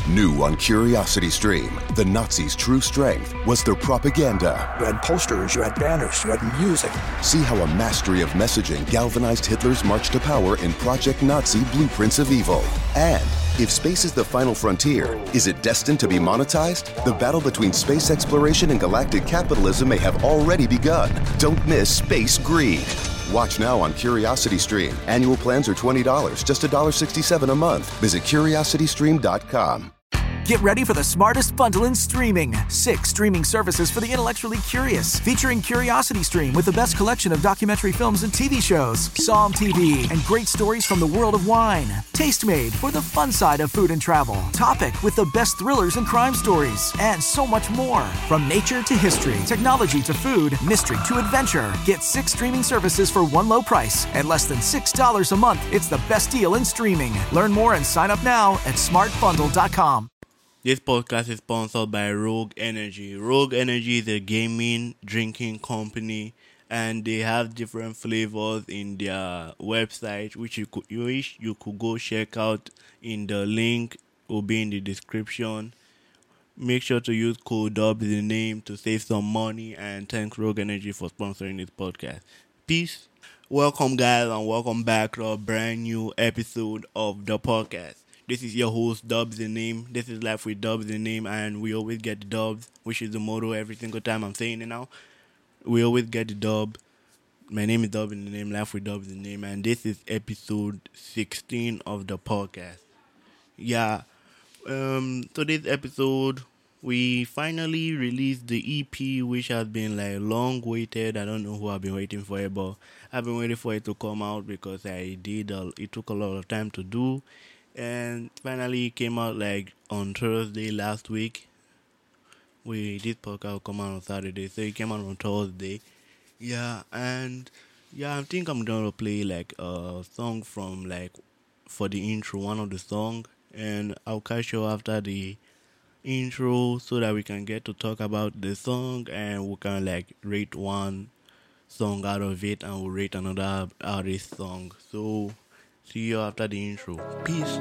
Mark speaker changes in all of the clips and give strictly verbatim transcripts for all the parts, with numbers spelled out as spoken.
Speaker 1: New on CuriosityStream, the Nazis' true strength was their propaganda.
Speaker 2: You had posters, you had banners, you had music.
Speaker 1: See how a mastery of messaging galvanized Hitler's march to power in Project Nazi Blueprints of Evil. And if space is the final frontier, is it destined to be monetized? The battle between space exploration and galactic capitalism may have already begun. Don't miss Space Greed. Watch now on CuriosityStream. Annual plans are twenty dollars, just one dollar sixty-seven a month. Visit curiosity stream dot com.
Speaker 3: Get ready for the smartest bundle in streaming. Six streaming services for the intellectually curious. Featuring CuriosityStream with the best collection of documentary films and T V shows. Psalm T V and great stories from the world of wine. Tastemade for the fun side of food and travel. Topic with the best thrillers and crime stories. And so much more. From nature to history, technology to food, mystery to adventure. Get six streaming services for one low price. At less than six dollars a month, it's the best deal in streaming. Learn more and sign up now at smart bundle dot com.
Speaker 4: This podcast is sponsored by Rogue Energy. Rogue Energy is a gaming drinking company, and they have different flavors in their website, which you could you wish you could go check out. In the link will be in the description. Make sure to use code D U B the name to save some money, and thanks Rogue Energy for sponsoring this podcast. Peace. Welcome guys, and welcome back to a brand new episode of the podcast. This is your host, Dubs the Name. This is Life with Dubs the Name, and we always get the dubs, which is the motto every single time I'm saying it now. We always get the dub. My name is Dub in the Name, Life with Dubs the Name, and this is episode sixteen of the podcast. Yeah, um, today's episode, we finally released the E P, which has been like long waited. I don't know who I've been waiting for it, but I've been waiting for it to come out because I did. A, it took a lot of time to do. And finally it came out like on Thursday last week. We did podcast come out on Saturday, so it came out on Thursday. Yeah, and yeah, I think I'm gonna play like a song from like for the intro, one of the song, and I'll catch you after the intro so that we can get to talk about the song and we can like rate one song out of it and we'll rate another artist song. So see you after the intro. Peace.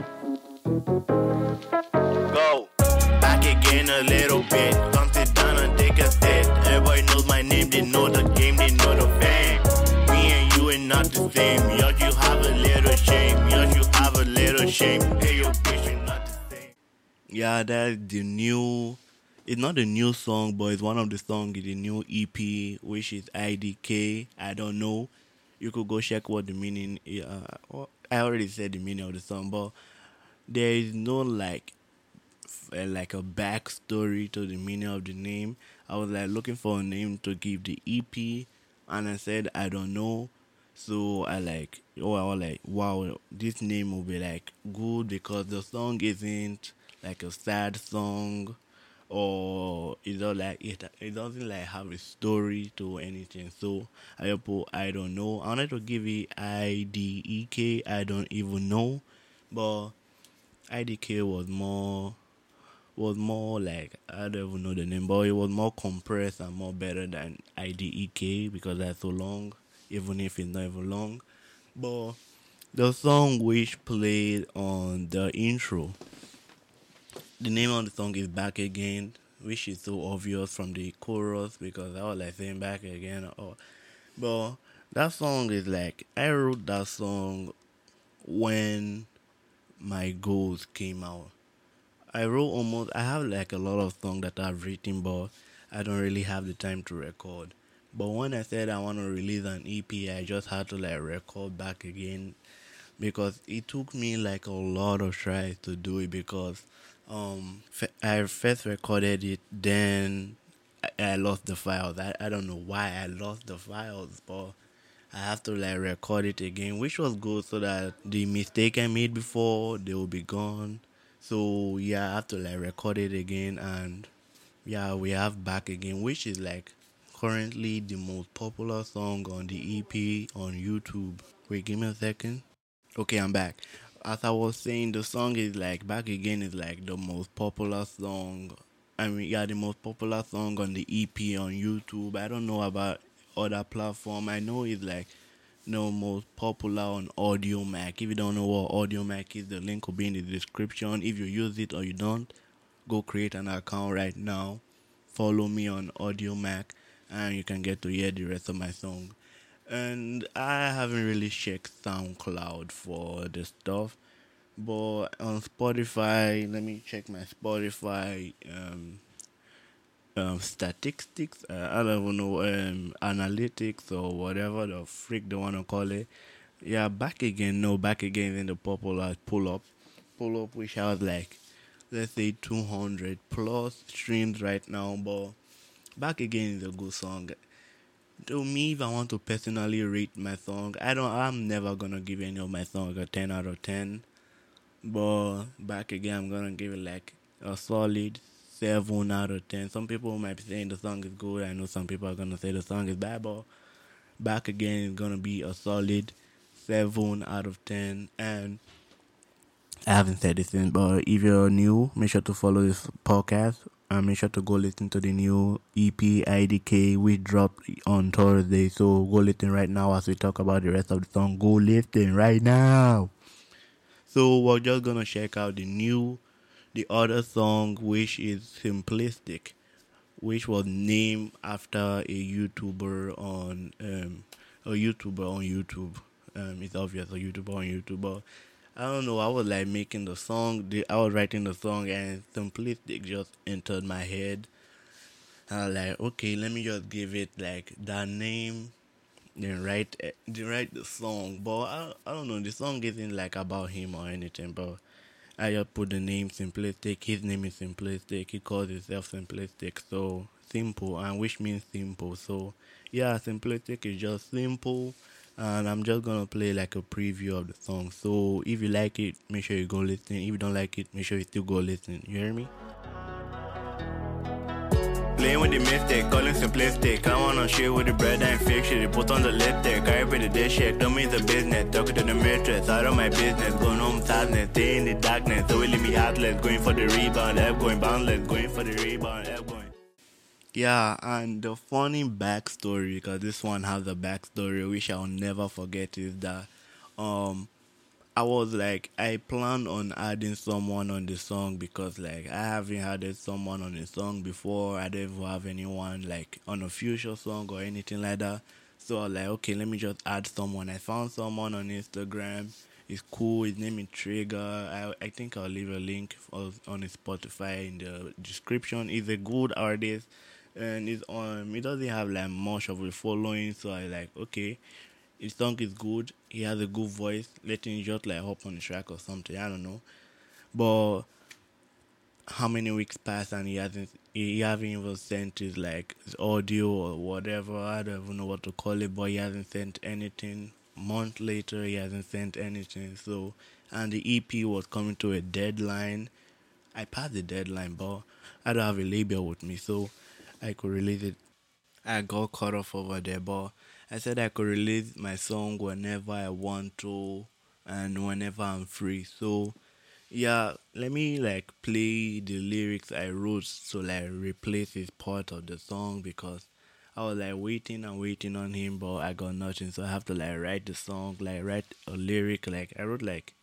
Speaker 4: Go. Back again a little bit. Come sit down and take a sip. Everybody knows my name. They know the game. They know the fame. Me and you ain't not the same. Yes, you have a little shame. Yes, you have a little shame. Hey, your bitch ain't not the same. Yeah, that's the new... It's not a new song, but it's one of the songs in the new E P, which is I D K. I don't know. You could go check what the meaning is. Uh, I already said the meaning of the song, but there is no like f- uh, like a backstory to the meaning of the name. I was like looking for a name to give the E P, and I said I don't know. So I like oh I was like wow, this name will be like good because the song isn't like a sad song, or it's not like it it doesn't like have a story to anything. So I put I don't know. I wanted to give it I D E K. I don't even know, but I D K was more was more like I don't even know the name, but it was more compressed and more better than I D E K because that's so long, even if it's not even long. But the song which played on the intro, the name of the song is Back Again, which is so obvious from the chorus because I was like saying back again. Or, but that song is like, I wrote that song when my goals came out. I wrote almost, I have like a lot of songs that I've written, but I don't really have the time to record. But when I said I want to release an E P, I just had to like record Back Again because it took me like a lot of tries to do it because Um, I first recorded it, then I, I lost the files. I, I don't know why I lost the files, but I have to like record it again, which was good so that the mistake I made before, they will be gone. So yeah, I have to like record it again, and yeah, we have Back Again, which is like currently the most popular song on the E P on YouTube. Wait, give me a second. Okay, I'm back. As I was saying, the song is like Back Again is like the most popular song. I mean, yeah, the most popular song on the E P on YouTube. I don't know about other platform. I know it's like no, most popular on Audiomack. If you don't know what Audiomack is, the link will be in the description. If you use it or you don't, go create an account right now. Follow me on Audiomack, and you can get to hear the rest of my song. And I haven't really checked SoundCloud for the stuff, but on Spotify, let me check my Spotify um, um, statistics. Uh, I don't even know, um, analytics or whatever the freak they want to call it. Yeah, back again. No, back again in the popular pull up, pull up, which has like, let's say two hundred plus streams right now. But back again is a good song. To me, if I want to personally rate my song, I don't. I'm never gonna give any of my songs a ten out of ten. But back again, I'm gonna give it like a solid seven out of ten. Some people might be saying the song is good. I know some people are gonna say the song is bad, but back again is gonna be a solid seven out of ten. And I haven't said this since, but if you're new, make sure to follow this podcast. And make sure to go listen to the new E P I D K we dropped on Thursday. So go listen right now as we talk about the rest of the song. Go listen right now. So we're just gonna check out the new, the other song, which is Simplistic, which was named after a YouTuber on um a YouTuber on YouTube. Um, it's obvious a YouTuber on YouTube, but I don't know, I was like making the song, the, I was writing the song, and Simplistic just entered my head. And I was like, okay, let me just give it like that name, then write, then write the song. But I, I don't know, the song isn't like about him or anything, but I just put the name Simplistic. His name is Simplistic, he calls himself Simplistic, so simple, and which means simple. So yeah, Simplistic is just simple. And I'm just gonna play like a preview of the song. So if you like it, make sure you go listen. If you don't like it, make sure you still go listen. You hear me? Playing with the mistake, calling simplistic. I wanna share with the bread and fix shit. Put on the lipstick, I repeat the dish check. Don't mean the business, talking to the mistress. Out of my business, going home sadness. Stay in the darkness, so it leave me heartless. Going for the rebound, F going boundless. Going for the rebound, F going. Yeah, and the funny backstory, because this one has a backstory which I'll never forget, is that um I was like, I planned on adding someone on the song because like I haven't added someone on the song before. I don't even have anyone like on a future song or anything like that. So I was like, okay, let me just add someone. I found someone on Instagram. It's cool. His name is Trigger. I I think I'll leave a link for, on his Spotify in the description. He's a good artist. And it's um, it doesn't have like much of a following, so I like, okay, his song is good, he has a good voice, let him just like hop on the track or something, I don't know. But how many weeks pass and he hasn't, he haven't even sent his like his audio or whatever, I don't even know what to call it, but he hasn't sent anything. Month later, he hasn't sent anything. So, and the E P was coming to a deadline. I passed the deadline, but I don't have a label with me, so I could release it. I got cut off over there, but I said I could release my song whenever I want to and whenever I'm free. So yeah, let me like play the lyrics I wrote to like replace his part of the song, because I was like waiting and waiting on him, but I got nothing. So I have to like write the song, like write a lyric. Like I wrote like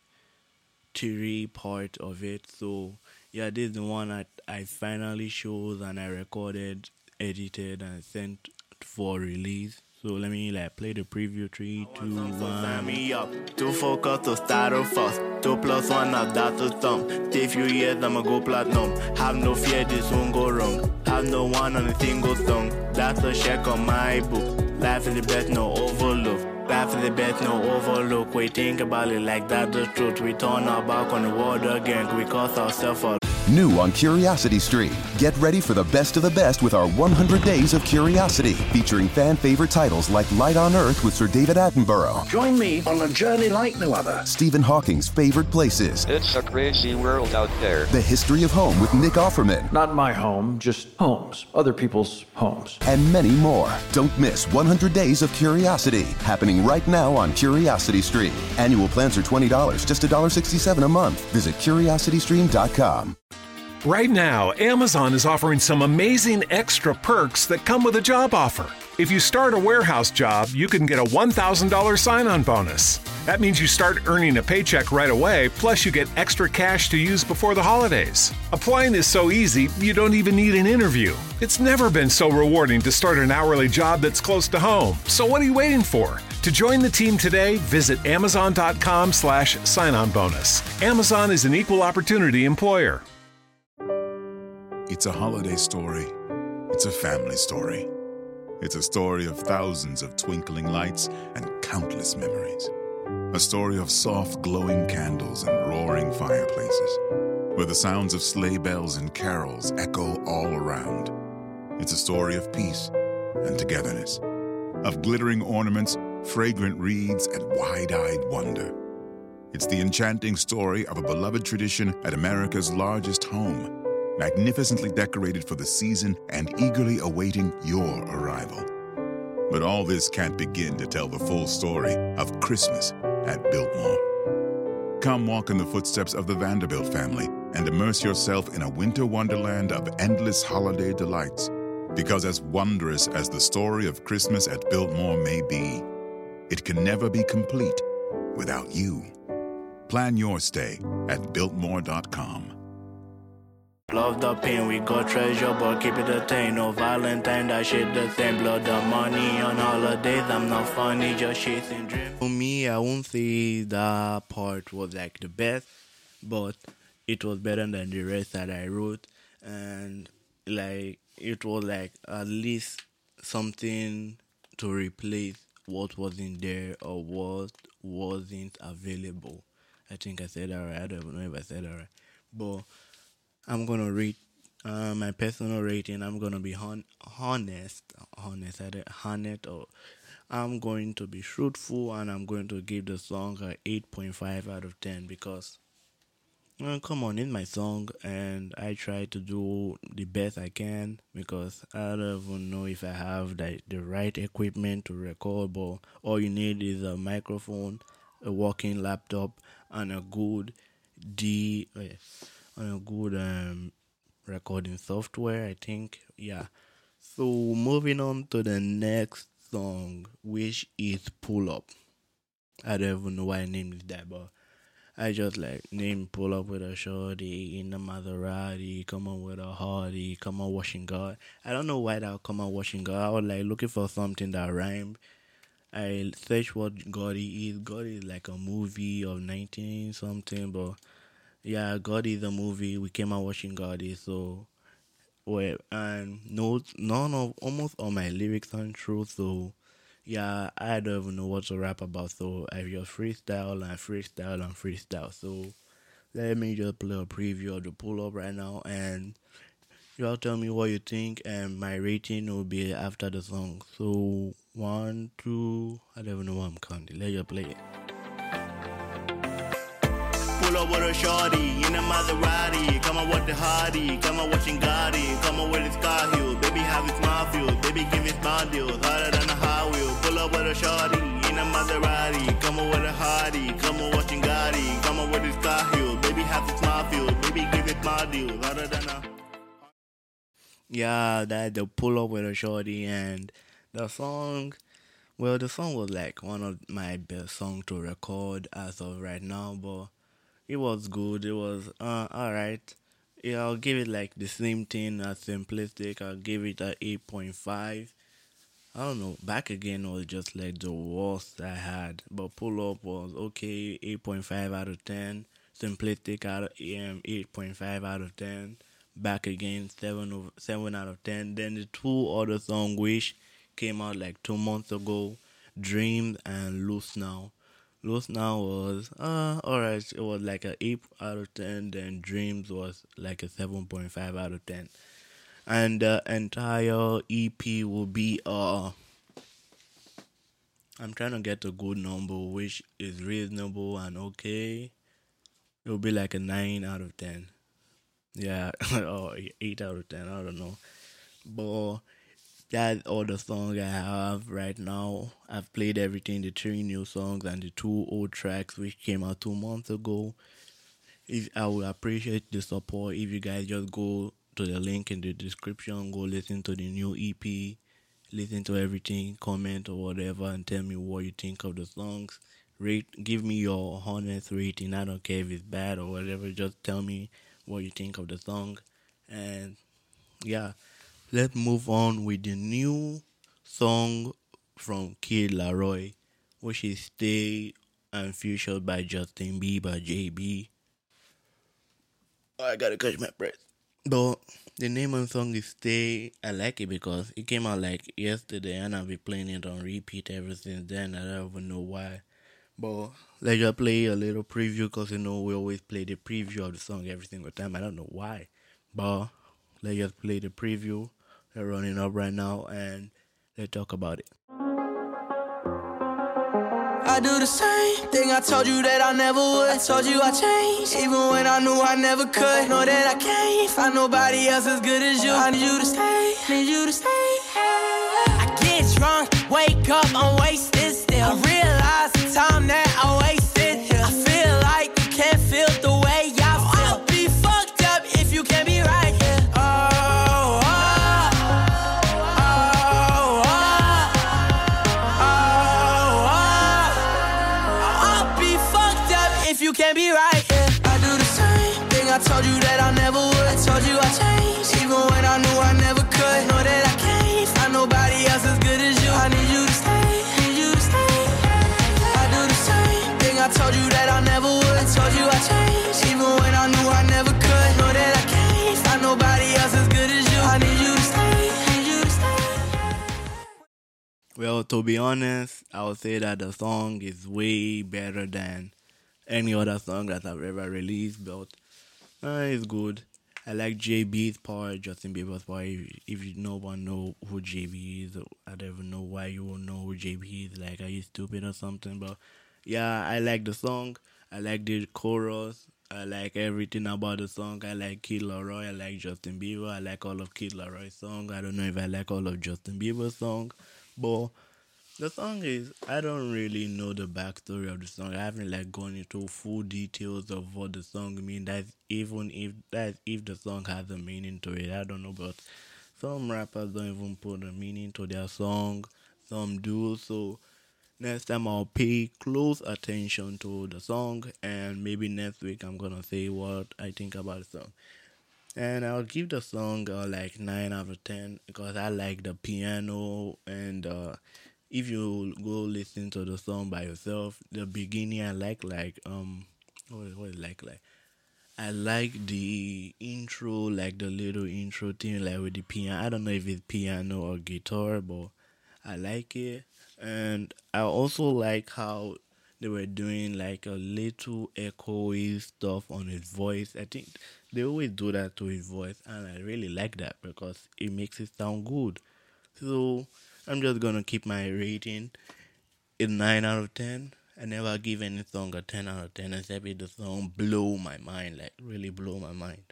Speaker 4: three part of it. So yeah, this is the one that I finally chose and I recorded, edited, and sent for release. So let me like play the preview. Three, two, one. Me up. Two focus to start off first. Two plus one of that to thumb. Stay few years, I'ma go platinum. Have no fear, this won't go wrong. Have no one on a single song. That's a check on my book. Life is the best, no overlook. Life is the best, no overlook. We think about it like that, the truth. We turn our back on the world again. We cause ourselves out.
Speaker 1: New on Curiosity Stream. Get ready for the best of the best with our one hundred Days of Curiosity, featuring fan favorite titles like Light on Earth with Sir David Attenborough.
Speaker 2: Join me on a journey like no other.
Speaker 1: Stephen Hawking's favorite places.
Speaker 5: It's a crazy world out there.
Speaker 1: The History of Home with Nick Offerman.
Speaker 2: Not my home, just homes. Other people's homes.
Speaker 1: And many more. Don't miss one hundred Days of Curiosity, happening right now on Curiosity Stream. Annual plans are twenty dollars, just one dollar sixty-seven a month. Visit curiosity stream dot com.
Speaker 6: Right now, Amazon is offering some amazing extra perks that come with a job offer. If you start a warehouse job, you can get a one thousand dollars sign-on bonus. That means you start earning a paycheck right away, plus you get extra cash to use before the holidays. Applying is so easy, you don't even need an interview. It's never been so rewarding to start an hourly job that's close to home. So what are you waiting for? To join the team today, visit amazon.com slash sign-on bonus. Amazon is an equal opportunity employer.
Speaker 7: It's a holiday story. It's a family story. It's a story of thousands of twinkling lights and countless memories. A story of soft, glowing candles and roaring fireplaces, where the sounds of sleigh bells and carols echo all around. It's a story of peace and togetherness, of glittering ornaments, fragrant wreaths, and wide-eyed wonder. It's the enchanting story of a beloved tradition at America's largest home, magnificently decorated for the season and eagerly awaiting your arrival. But all this can't begin to tell the full story of Christmas at Biltmore. Come walk in the footsteps of the Vanderbilt family and immerse yourself in a winter wonderland of endless holiday delights. Because as wondrous as the story of Christmas at Biltmore may be, it can never be complete without you. Plan your stay at Biltmore dot com.
Speaker 4: Love the pain, we got treasure, but keep it a thing. No Valentine, that shit the same. Blood the money on holidays, I'm not funny, just chasing dreams. For me, I won't say that part was like the best, but it was better than the rest that I wrote. And like, it was like at least something to replace what wasn't there or what wasn't available. I think I said that right. I don't know if I said that right. But I'm going to rate uh, my personal rating. I'm going to be hon- honest. Honest. I did honest. Or I'm going to be truthful, and I'm going to give the song an eight point five out of ten because, well, come on, it's my song, and I try to do the best I can because I don't even know if I have the, the right equipment to record, but all you need is a microphone, a working laptop, and a good D... Oh yeah. On a good um, recording software, I think. Yeah. So moving on to the next song, which is Pull Up. I don't even know why I named it that, but I just like name Pull Up with a shorty in the Maserati, come on with a hardy, come on washing God. I don't know why that come on washing God. I was like looking for something that rhymed. I searched what Gotti is. Gotti is like a movie of nineteen something, but yeah, Gotti is a movie. We came out watching Gotti, so well, and no, none of almost all my lyrics aren't true. So yeah, I don't even know what to rap about. So I just freestyle and freestyle and freestyle. So let me just play a preview of the Pull Up right now, and y'all tell me what you think. And my rating will be after the song. So one, two, I don't even know what I'm counting. Let you play it. Pull up with a shorty in a Maserati. Come on with the hardy, come on watching Gotti. Come on with his car heel, baby have his smart fuel. Baby give me smart deals, harder than a high wheel. Pull up with a shorty in a Maserati. Come on with a hardy, come on watching Gotti. Come on with his car heel, baby have his smart fuel. Baby give me smart deals, harder than a...
Speaker 3: Yeah, that the Pull Up with a shorty, and the song... Well, the song was like one of my best songs to record as of right now, but it was good. It was uh alright. Yeah, I'll give it like the same thing as Simplistic. I'll give it a eight point five. I don't know. Back Again was just like the worst I had, but Pull Up was okay. eight point five out of ten. Simplistic out of um, eight point five out of ten. Back Again seven of seven out of ten. Then the two other songs which came out like two months ago, Dreams and Loose Now. Loose Now was uh alright. It was like a eight out of ten. Then Dreams was like a seven point five out of ten. And the entire E P will be uh I'm trying to get a good number which is reasonable and okay. It will be like a nine out of ten. Yeah, or eight out of ten. I don't know. But that's all the songs I have right now. I've played everything, the three new songs and the two old tracks which came out two months ago.
Speaker 4: if I would appreciate the support if you guys just go to the link in the description, go listen to the new E P, listen to everything, comment or whatever, and tell me what you think of the songs. Rate, give me your honest rating. I don't care if it's bad or whatever. Just tell me what you think of the song. And yeah, let's move on with the new song from Kid Laroi, which is Stay and featured by Justin Bieber, J B. Oh, I gotta catch my breath. But the name of the song is Stay. I like it because it came out like yesterday and I've been playing it on repeat ever since then. I don't even know why. But let's just play a little preview because, you know, we always play the preview of the song every single time. I don't know why. But let's just play the preview. They're running up right now and let's talk about it.
Speaker 8: I do the same thing I told you that I never would. I told you I changed, even when I knew I never could. Know that I can't find nobody else as good as you. I need you to stay, need you to stay. I get drunk, wake up, I'm wasted still. I realize the time that I wasted here. I feel like you can't feel the way I feel. I'll be fucked up if you can't be right here. Oh, oh, oh, oh, oh, oh. I'll be fucked up if you can't be right here. I do the same thing I told you that I never would. I told you I changed, even when I knew I never could. Know that I can't find nobody else as good as you. I need you to stay, need you to stay. I do the same thing I told you that I never would. I told you I changed, even when I knew I never could. Know that I can't find nobody else as good as you. I need you to stay, need you to stay.
Speaker 4: Well, to be honest, I would say that the song is way better than any other song that I've ever released, but uh, it's good. I like J B's part, Justin Bieber's part. If, if you no one know who J B is, I don't even know why you won't know who J B is. Like, are you stupid or something? But yeah, I like the song. I like the chorus. I like everything about the song. I like Kid Laroi. I like Justin Bieber. I like all of Kid Laroi's song. I don't know if I like all of Justin Bieber's song, but the song is, I don't really know the backstory of the song. I haven't like gone into full details of what the song means. That's even if that's if the song has a meaning to it. I don't know, but some rappers don't even put a meaning to their song. Some do. So next time I'll pay close attention to the song, and maybe next week I'm gonna say what I think about the song. And I'll give the song uh, like nine out of ten because I like the piano and uh if you go listen to the song by yourself, the beginning I like like um what what is like like I like the intro, like the little intro thing like with the piano. I don't know if it's piano or guitar, but I like it. And I also like how they were doing like a little echoey stuff on his voice. I think they always do that to his voice, and I really like that because it makes it sound good. So I'm just gonna keep my rating in nine out of ten. I never give any song a ten out of ten except if the song blow my mind, like really blow my mind.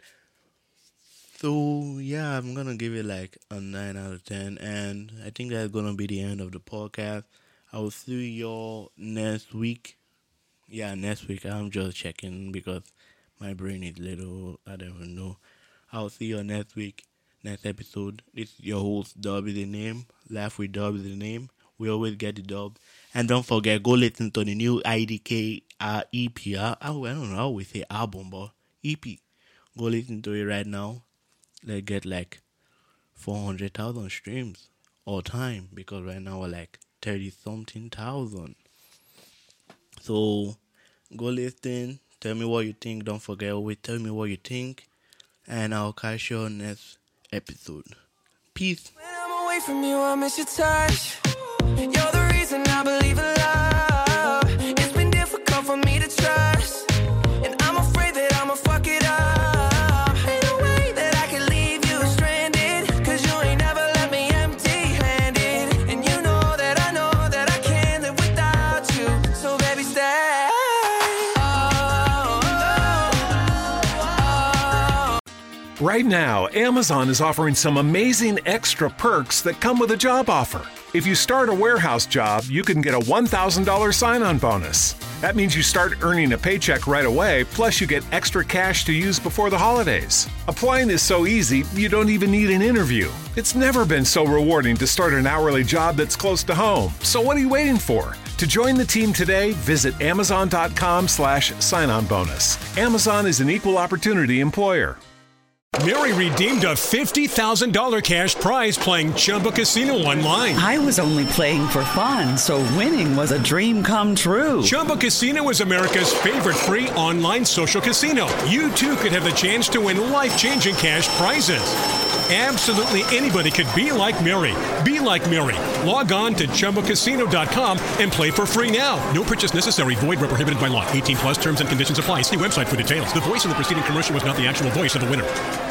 Speaker 4: So yeah, I'm gonna give it like a nine out of ten, and I think that's gonna be the end of the podcast. I will see y'all next week. Yeah, next week. I'm just checking because my brain is little. I don't even know. I'll see you next week. Next episode. This is your host, Dub is the name. Laugh with Dub is the name. We always get the dub. And don't forget, go listen to the new I D K uh, E P. I, I don't know, I always say album, but E P. Go listen to it right now. Let's get like four hundred thousand streams all time. Because right now we're like thirty something thousand. So go listen. Tell me what you think. Don't forget, always tell me what you think. And I'll catch you on next episode. Peace.
Speaker 8: When I'm away from you, I miss your touch. You're the reason I believe in love. It's been difficult for me to trust, and I'm afraid that I'ma fuck it up. Ain't no way that I can leave you stranded, cause you ain't never left me empty-handed. And you know that I know that I can't live without you. So baby, stay.
Speaker 6: Right now, Amazon is offering some amazing extra perks that come with a job offer. If you start a warehouse job, you can get a one thousand dollars sign-on bonus. That means you start earning a paycheck right away, plus you get extra cash to use before the holidays. Applying is so easy, you don't even need an interview. It's never been so rewarding to start an hourly job that's close to home. So what are you waiting for? To join the team today, visit amazon.com slash sign-on bonus. Amazon is an equal opportunity employer.
Speaker 9: Mary redeemed a fifty thousand dollars cash prize playing Chumba Casino online.
Speaker 10: I was only playing for fun, so winning was a dream come true.
Speaker 9: Chumba Casino is America's favorite free online social casino. You too could have the chance to win life-changing cash prizes. Absolutely anybody could be like Mary. Be like Mary. Log on to Chumba Casino dot com and play for free now. No purchase necessary. Void where prohibited by law. eighteen plus terms and conditions apply. See website for details. The voice of the preceding commercial was not the actual voice of the winner.